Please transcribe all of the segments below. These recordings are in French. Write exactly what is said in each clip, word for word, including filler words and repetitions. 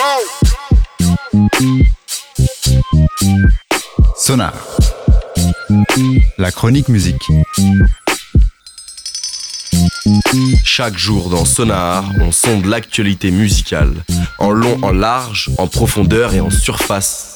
Sonar, la chronique musique. Chaque jour dans Sonar, on sonde l'actualité musicale, en long, en large, en profondeur et en surface.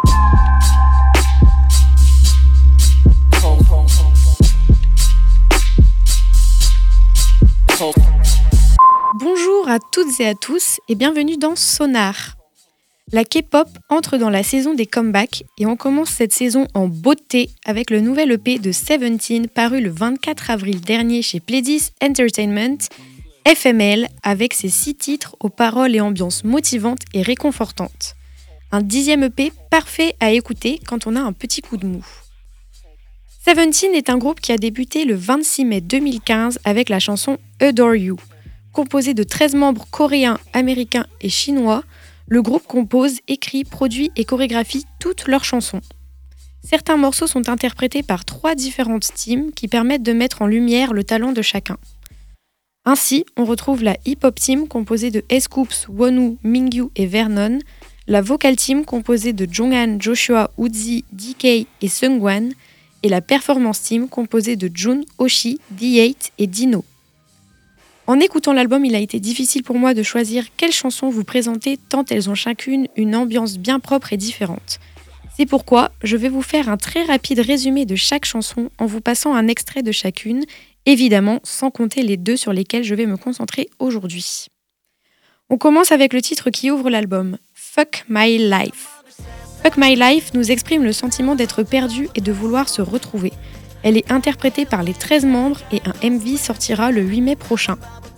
Bonjour à toutes et à tous et bienvenue dans Sonar. La K-pop entre dans la saison des comebacks et on commence cette saison en beauté avec le nouvel E P de Seventeen paru le vingt-quatre avril dernier chez Pledis Entertainment, F M L, avec ses six titres aux paroles et ambiances motivantes et réconfortantes. Un dixième E P parfait à écouter quand on a un petit coup de mou. Seventeen est un groupe qui a débuté le vingt-six mai deux mille quinze avec la chanson Adore You. Composé de treize membres coréens, américains et chinois, le groupe compose, écrit, produit et chorégraphie toutes leurs chansons. Certains morceaux sont interprétés par trois différentes teams qui permettent de mettre en lumière le talent de chacun. Ainsi, on retrouve la hip-hop team composée de S-Coups, Wonwoo, Mingyu et Vernon, la vocal team composée de Jonghan, Joshua, Uzi, D K et Seungwan, et la performance team composée de Jun, Oshi, D huit et Dino. En écoutant l'album, il a été difficile pour moi de choisir quelles chansons vous présenter tant elles ont chacune une ambiance bien propre et différente. C'est pourquoi je vais vous faire un très rapide résumé de chaque chanson en vous passant un extrait de chacune, évidemment sans compter les deux sur lesquels je vais me concentrer aujourd'hui. On commence avec le titre qui ouvre l'album, Fuck My Life. Fuck My Life nous exprime le sentiment d'être perdu et de vouloir se retrouver. Elle est interprétée par les treize membres et un M V sortira le huit mai prochain.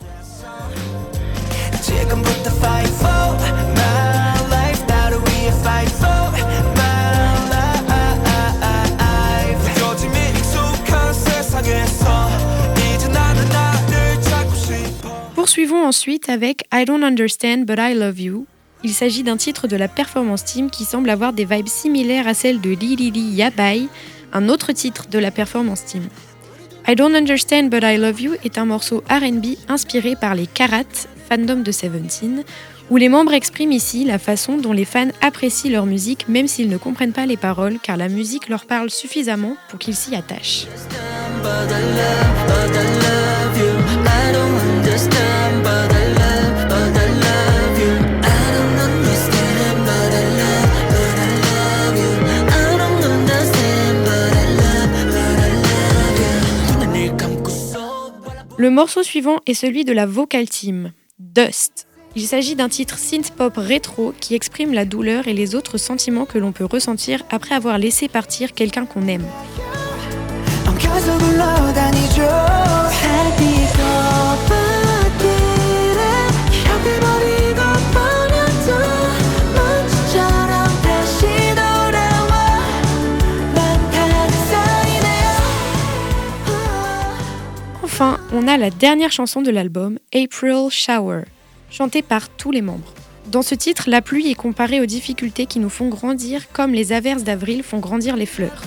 Poursuivons ensuite avec I Don't Understand But I Love You. Il s'agit d'un titre de la performance team qui semble avoir des vibes similaires à celles de Li Li Li Yabai, un autre titre de la performance team. I Don't Understand But I Love You est un morceau R and B inspiré par les Karat, fandom de Seventeen, où les membres expriment ici la façon dont les fans apprécient leur musique même s'ils ne comprennent pas les paroles car la musique leur parle suffisamment pour qu'ils s'y attachent. Le morceau suivant est celui de la vocal team, Dust. Il s'agit d'un titre synth-pop rétro qui exprime la douleur et les autres sentiments que l'on peut ressentir après avoir laissé partir quelqu'un qu'on aime. Enfin, on a la dernière chanson de l'album, April Shower, chantée par tous les membres. Dans ce titre, la pluie est comparée aux difficultés qui nous font grandir comme les averses d'avril font grandir les fleurs.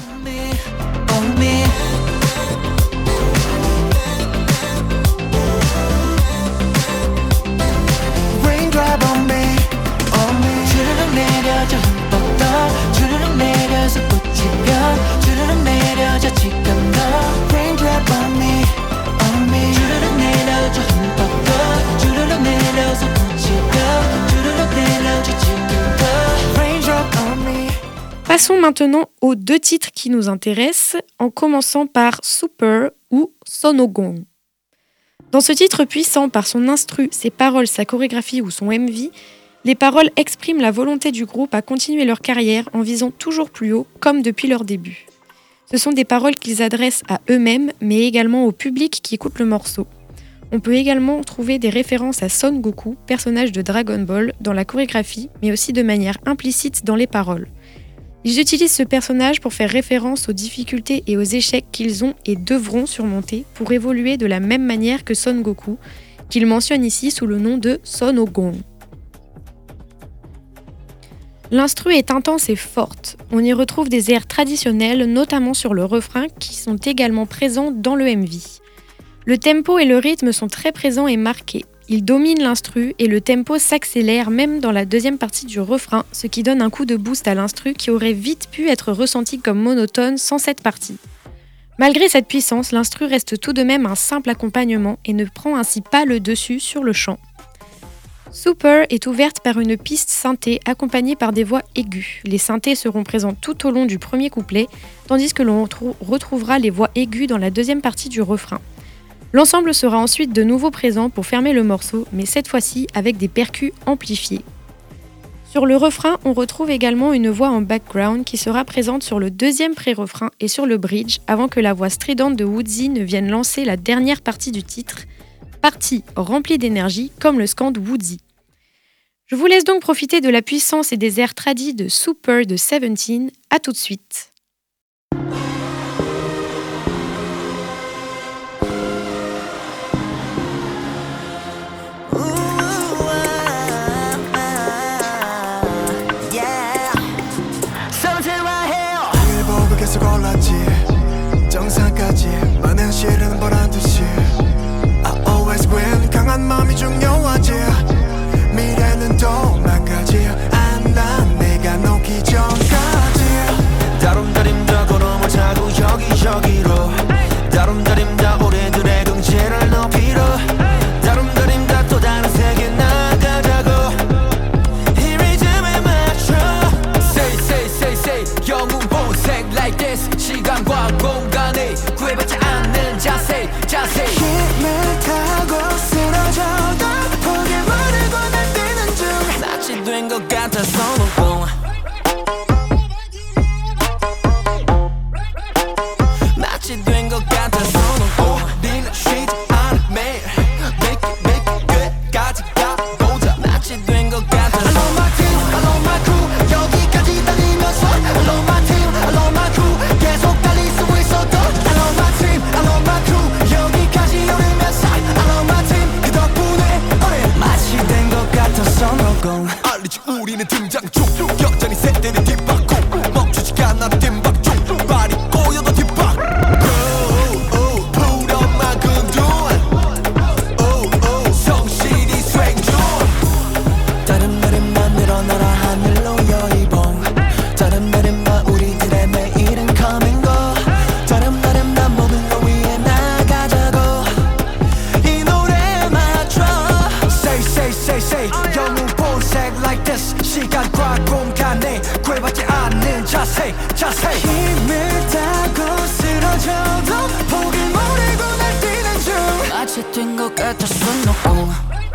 Passons maintenant aux deux titres qui nous intéressent, en commençant par Super ou Sonogong. Dans ce titre puissant par son instru, ses paroles, sa chorégraphie ou son M V, les paroles expriment la volonté du groupe à continuer leur carrière en visant toujours plus haut, comme depuis leur début. Ce sont des paroles qu'ils adressent à eux-mêmes, mais également au public qui écoute le morceau. On peut également trouver des références à Son Goku, personnage de Dragon Ball, dans la chorégraphie, mais aussi de manière implicite dans les paroles. Ils utilisent ce personnage pour faire référence aux difficultés et aux échecs qu'ils ont et devront surmonter pour évoluer de la même manière que Son Goku, qu'ils mentionnent ici sous le nom de Sonogong. L'instru est intense et forte. On y retrouve des airs traditionnels, notamment sur le refrain, qui sont également présents dans le M V. Le tempo et le rythme sont très présents et marqués. il domine l'instru et le tempo s'accélère même dans la deuxième partie du refrain, ce qui donne un coup de boost à l'instru qui aurait vite pu être ressenti comme monotone sans cette partie. Malgré cette puissance, l'instru reste tout de même un simple accompagnement et ne prend ainsi pas le dessus sur le chant. Super est ouverte par une piste synthé accompagnée par des voix aiguës. Les synthés seront présents tout au long du premier couplet, tandis que l'on retrouvera les voix aiguës dans la deuxième partie du refrain. L'ensemble sera ensuite de nouveau présent pour fermer le morceau, mais cette fois-ci avec des percus amplifiés. Sur le refrain, on retrouve également une voix en background qui sera présente sur le deuxième pré-refrain et sur le bridge avant que la voix stridente de Woodsy ne vienne lancer la dernière partie du titre, partie remplie d'énergie comme le scande Woodsy. Je vous laisse donc profiter de la puissance et des airs tradis de Super de Seventeen. À tout de suite. 정상까지 많은 실은 보란 듯이 I always win 강한 마음이 중요하지 미래는 도망가지 안난 내가 놓기 전까지 다름다림다 걸음을 타고 여기저기로 다름다림다 우리들의 경지를 높이러 다름다림다 또 다른 세계 나가자고 이 리듬에 맞춰 Say say say say 영웅 본색 like this 시간과 공간이 구애받지 않는 자세 자세 힘을 타고 쓰러져도 포기 모르고 날뛰는 중 낯이 된 것 같아서 놓고 낯이 된 것 같아서 놓고 우리는 쉬지 않아 매일 make it make it 끝까지 가보자 낯이 된 것 같아서 I love my team I love my crew 여기까지 달리면서 I love my team I love my crew 계속 달릴 수 있어도 I love my team I love my crew 여기까지 오르면서 I love my team 그 덕분에 우린 마치 된 것 같아서 놓고 알리지 우리는 등장 중 여전히 세대는 뒷바퀴 멈추지 않아 뒷박 중 발이 꼬여도 뒷박 풀어만 근두한 성실히 수행 중 다른 날에만 늘어나라 하늘로 여의봉 다른 날에만 우리들의 매일은 coming go 다른 날에만 모든 걸 위해 나가자고 이 노래에 맞춰 Say say say say 영웅 본색 like this 시간과 공간에 구애받지 않는 자세 자세 힘을 타고 쓰러져도 포기 모르고 날뛰는 중 마치 된 것 같았어 놓고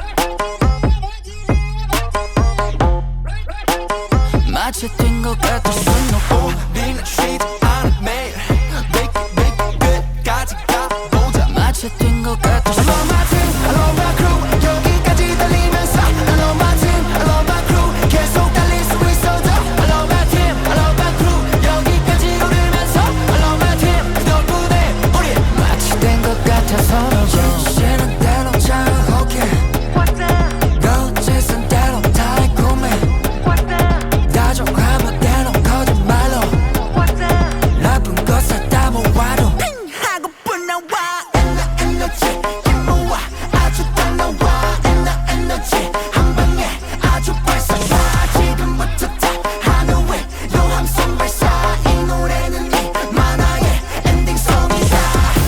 마치 된 것 같았어 놓고 우리는 쉬지 않아 매일 make it make it 끝까지 가보자 마치 된 것 같았어 I love my team I love my crew 여기까지 달리면서 I love my team I love my crew 계속 달릴 수 있어도 I love my team I love my crew 여기까지 오르면서 I love my team 그 덕분에 우리 마치 된 것 같아서 쉬는 대로 자유롭게 거짓은 대로 달콤해 다정하면 대로 거짓말로 나쁜 것 사다 모아도 핑 하고 뿌나와 에너지 힘모아 아주 딱 나와 에너지 한 방에 아주 발사와 지금부터 다 하늘에 요함성 발사 이 노래는 이 만화의 엔딩송이다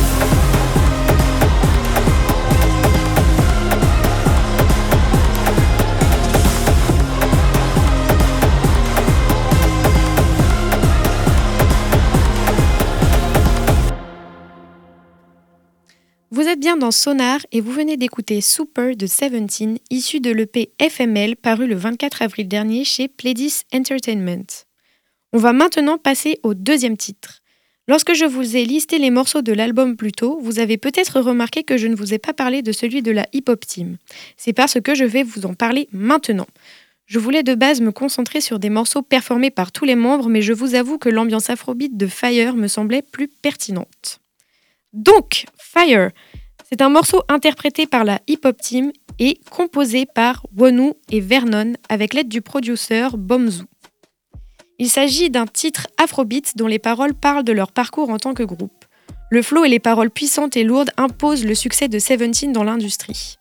Vous êtes bien dans Sonar et vous venez d'écouter Super de Seventeen, issu de l'E P F M L paru le vingt-quatre avril dernier chez Pledis Entertainment. On va maintenant passer au deuxième titre. Lorsque je vous ai listé les morceaux de l'album plus tôt, vous avez peut-être remarqué que je ne vous ai pas parlé de celui de la Hip Hop Team. C'est parce que je vais vous en parler maintenant. Je voulais de base me concentrer sur des morceaux performés par tous les membres, mais je vous avoue que l'ambiance afrobeat de Fire me semblait plus pertinente. Donc, Fire, c'est un morceau interprété par la Hip Hop Team et composé par Wonu et Vernon avec l'aide du producteur Bomzou. Il s'agit d'un titre afrobeat dont les paroles parlent de leur parcours en tant que groupe. Le flow et les paroles puissantes et lourdes imposent le succès de Seventeen dans l'industrie.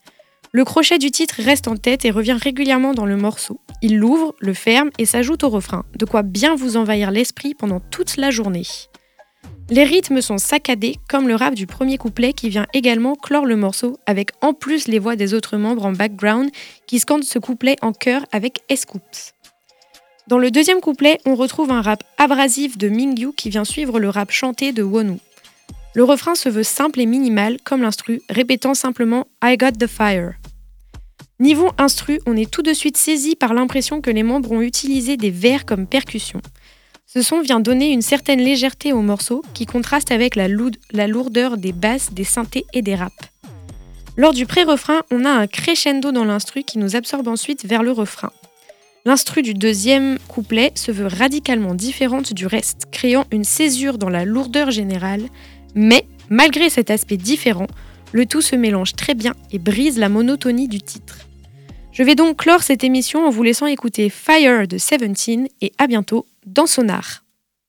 Le crochet du titre reste en tête et revient régulièrement dans le morceau. Il l'ouvre, le ferme et s'ajoute au refrain, de quoi bien vous envahir l'esprit pendant toute la journée. Les rythmes sont saccadés, comme le rap du premier couplet qui vient également clore le morceau, avec en plus les voix des autres membres en background qui scandent ce couplet en chœur avec S-Coups. Dans le deuxième couplet, on retrouve un rap abrasif de Mingyu qui vient suivre le rap chanté de Wonwoo. Le refrain se veut simple et minimal, comme l'instru, répétant simplement « I got the fire ». Niveau instru, on est tout de suite saisi par l'impression que les membres ont utilisé des vers comme percussion. Ce son vient donner une certaine légèreté au morceau qui contraste avec la, loud- la lourdeur des basses, des synthés et des raps. Lors du pré-refrain, on a un crescendo dans l'instru qui nous absorbe ensuite vers le refrain. L'instru du deuxième couplet se veut radicalement différente du reste, créant une césure dans la lourdeur générale, mais malgré cet aspect différent, le tout se mélange très bien et brise la monotonie du titre. Je vais donc clore cette émission en vous laissant écouter Fire de Seventeen et à bientôt dans Sonar.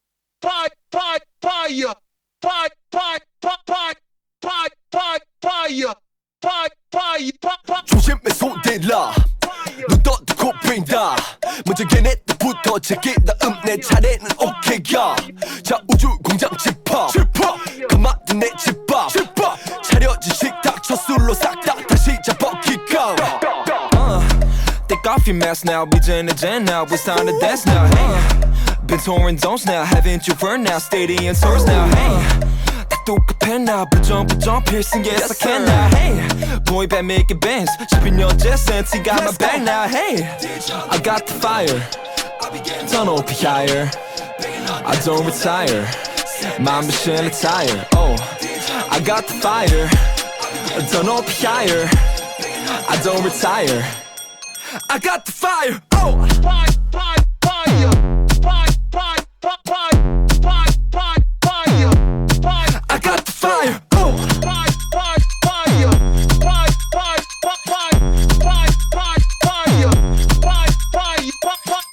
조심해 손대라 눈 떠두고 빈다 먼저 걔네들부터 제게 다음 내 차례는 오케이야 자 우주 공장 집합 가마든 내 집밥 차려진 식탁 초술로 싹 다 다시 잡아키까 Take off your mask now, we in the gen now, it's time to dance now, hey. Been touring zones now, haven't you burned now, stadium tours now, hey. 똑같아 now, but jump, but jump, piercing, yes, I can now, hey. Boy band making bands, shipping your jet sense, you got my back now, hey. I got the fire, turn up higher, I don't retire, my ambition is higher, oh. I got the fire, turn up higher, I don't retire. I got the fire, oh! Fire, fire, fire, fire, fire, fire, fire, fire, fire. I got the fire, oh! Fire, fire, fire, fire, fire, fire, fire, fire, fire, fire.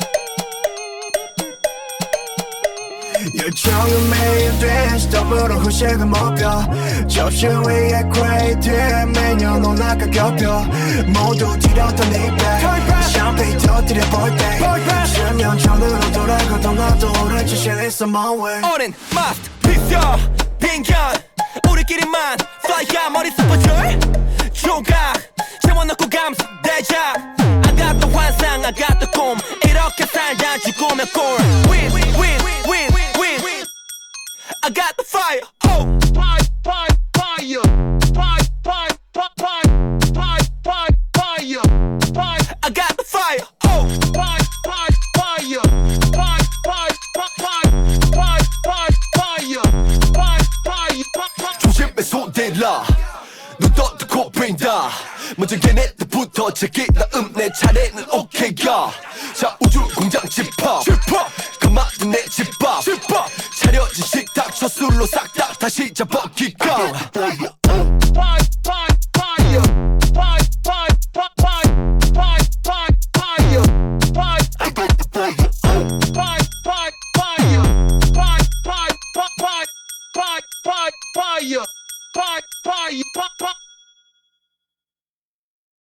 열정은 매일 돼 스톱으로 후식을 먹여 접시 위에 크레이트에 매년 온화가 겹겨 모두 뒤렸던 이때 샴페인 터뜨려볼 때 십년 전으로 돌아가던 나도 오늘 지신 is on my way 오랜 마스터피스야 빈견 우리끼리만 fly 머릿속 버절 조각 채워넣고 감싸대자 I got the 환상 I got the 꿈 이렇게 살다 죽으면 꼴 Win win win win I got the fire oh fire fire fire fire fire fire fire fire fire fire I got the fire oh fire fire fire fire fire fire fire fire fire fire 조심해 손대라 눈 떠두고 빈다 먼저 걔네들부터 제게 다음 내 차례는 오케이야 자 우주 공장 집합 가마든 내 집밥 차려진 식탁 초술로 싹 다 다시 잡아키까